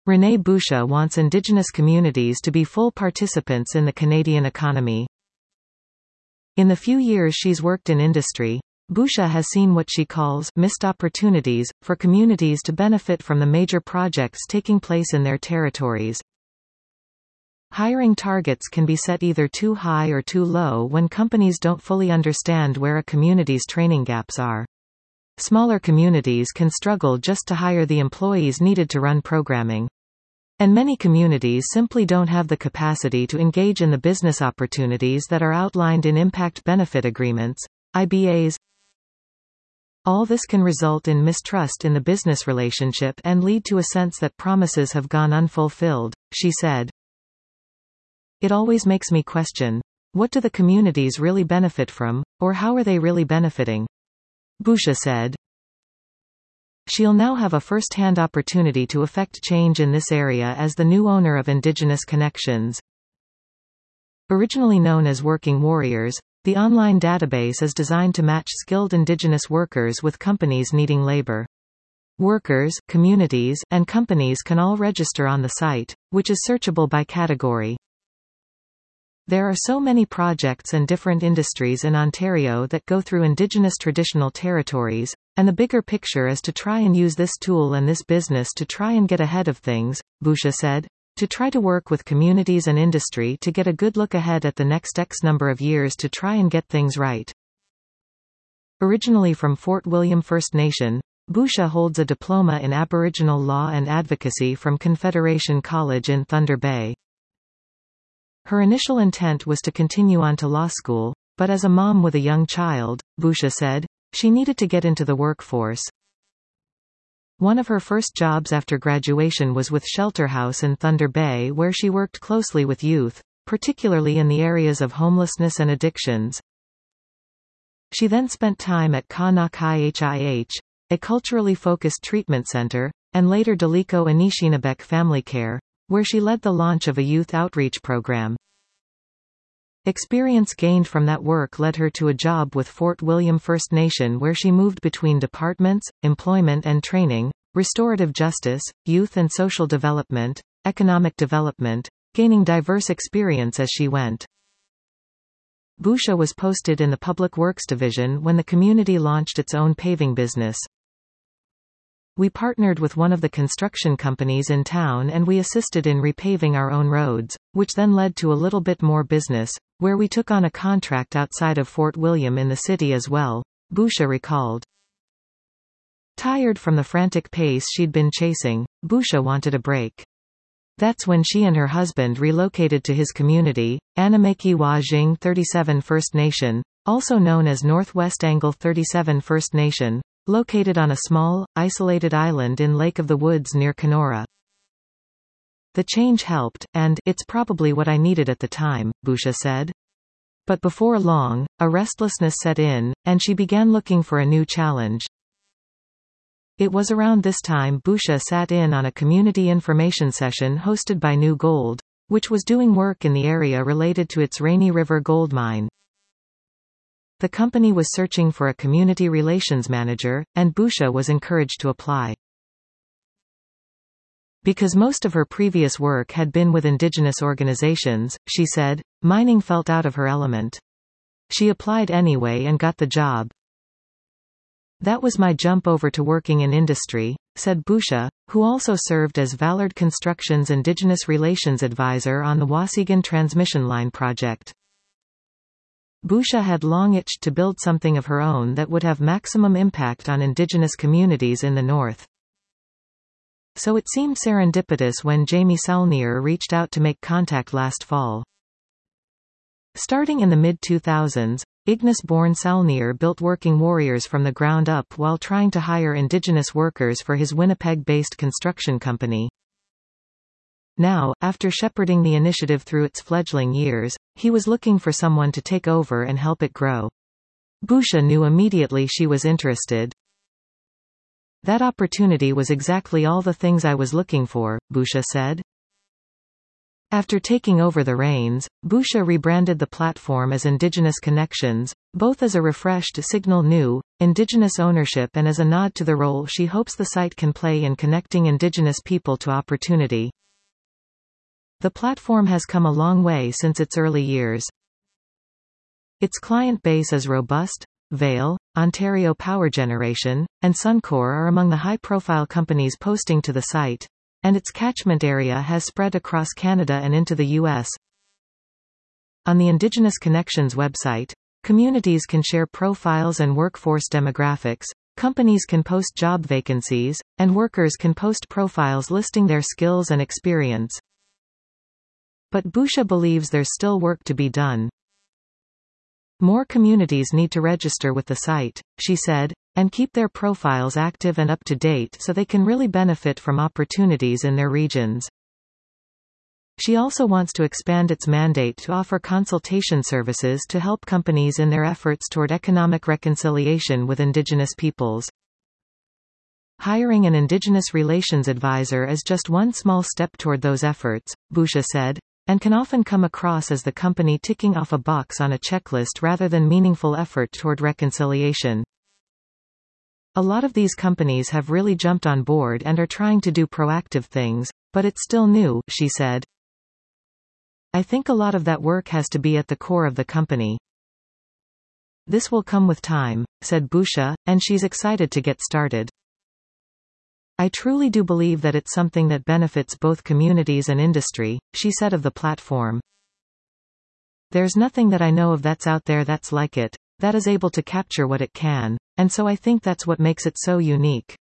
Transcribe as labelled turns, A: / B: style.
A: Renee Boucher wants Indigenous communities to be full participants in the Canadian economy. In the few years she's worked in industry, Boucher has seen what she calls missed opportunities for communities to benefit from the major projects taking place in their territories. Hiring targets can be set either too high or too low when companies don't fully understand where a community's training gaps are. Smaller communities can struggle just to hire the employees needed to run programming. And many communities simply don't have the capacity to engage in the business opportunities that are outlined in impact benefit agreements, IBAs. All this can result in mistrust in the business relationship and lead to a sense that promises have gone unfulfilled, she said. It always makes me question, what do the communities really benefit from, or how are they really benefiting? Boucher said. She'll now have a first-hand opportunity to effect change in this area as the new owner of Indigenous Connections. Originally known as Working Warriors, the online database is designed to match skilled Indigenous workers with companies needing labor. Workers, communities, and companies can all register on the site, which is searchable by category. There are so many projects and different industries in Ontario that go through Indigenous traditional territories, and the bigger picture is to try and use this tool and this business to try and get ahead of things, Boucher said, to try to work with communities and industry to get a good look ahead at the next X number of years to try and get things right. Originally from Fort William First Nation, Boucher holds a diploma in Aboriginal law and advocacy from Confederation College in Thunder Bay. Her initial intent was to continue on to law school, but as a mom with a young child, Boucher said, she needed to get into the workforce. One of her first jobs after graduation was with Shelter House in Thunder Bay, where she worked closely with youth, particularly in the areas of homelessness and addictions. She then spent time at Ka-Nak-Hih, a culturally focused treatment center, and later Daliko Anishinabek Family Care, where she led the launch of a youth outreach program. Experience gained from that work led her to a job with Fort William First Nation, where she moved between departments, employment and training, restorative justice, youth and social development, economic development, gaining diverse experience as she went. Boucher was posted in the Public Works Division when the community launched its own paving business. We partnered with one of the construction companies in town and we assisted in repaving our own roads, which then led to a little bit more business, where we took on a contract outside of Fort William in the city as well, Boucher recalled. Tired from the frantic pace she'd been chasing, Boucher wanted a break. That's when she and her husband relocated to his community, Anamaki-Wa-Jing 37 First Nation, also known as Northwest Angle 37 First Nation, located on a small, isolated island in Lake of the Woods near Kenora. The change helped, and it's probably what I needed at the time, Boucher said. But before long, a restlessness set in, and she began looking for a new challenge. It was around this time Boucher sat in on a community information session hosted by New Gold, which was doing work in the area related to its Rainy River gold mine. The company was searching for a community relations manager, and Boucher was encouraged to apply. Because most of her previous work had been with Indigenous organizations, she said, mining felt out of her element. She applied anyway and got the job. That was my jump over to working in industry, said Boucher, who also served as Vallard Construction's Indigenous Relations Advisor on the Waasigan Transmission Line project. Boucher had long itched to build something of her own that would have maximum impact on Indigenous communities in the North. So it seemed serendipitous when Jamie Saulnier reached out to make contact last fall. Starting in the mid-2000s, Ignace-born Saulnier built Working Warriors from the ground up while trying to hire Indigenous workers for his Winnipeg-based construction company. Now, after shepherding the initiative through its fledgling years, he was looking for someone to take over and help it grow. Boucher knew immediately she was interested. That opportunity was exactly all the things I was looking for, Boucher said. After taking over the reins, Busha rebranded the platform as Indigenous Connections, both as a refreshed Signal New, Indigenous ownership and as a nod to the role she hopes the site can play in connecting Indigenous people to opportunity. The platform has come a long way since its early years. Its client base is robust. Vale, Ontario Power Generation, and Suncor are among the high-profile companies posting to the site, and its catchment area has spread across Canada and into the U.S. On the Indigenous Connections website, communities can share profiles and workforce demographics, companies can post job vacancies, and workers can post profiles listing their skills and experience. But Busha believes there's still work to be done. More communities need to register with the site, she said, and keep their profiles active and up to date so they can really benefit from opportunities in their regions. She also wants to expand its mandate to offer consultation services to help companies in their efforts toward economic reconciliation with Indigenous peoples. Hiring an Indigenous relations advisor is just one small step toward those efforts, Busha said, and can often come across as the company ticking off a box on a checklist rather than meaningful effort toward reconciliation. A lot of these companies have really jumped on board and are trying to do proactive things, but it's still new, she said. I think a lot of that work has to be at the core of the company. This will come with time, said Busha, and she's excited to get started. I truly do believe that it's something that benefits both communities and industry, she said of the platform. There's nothing that I know of that's out there that's like it, that is able to capture what it can, and so I think that's what makes it so unique.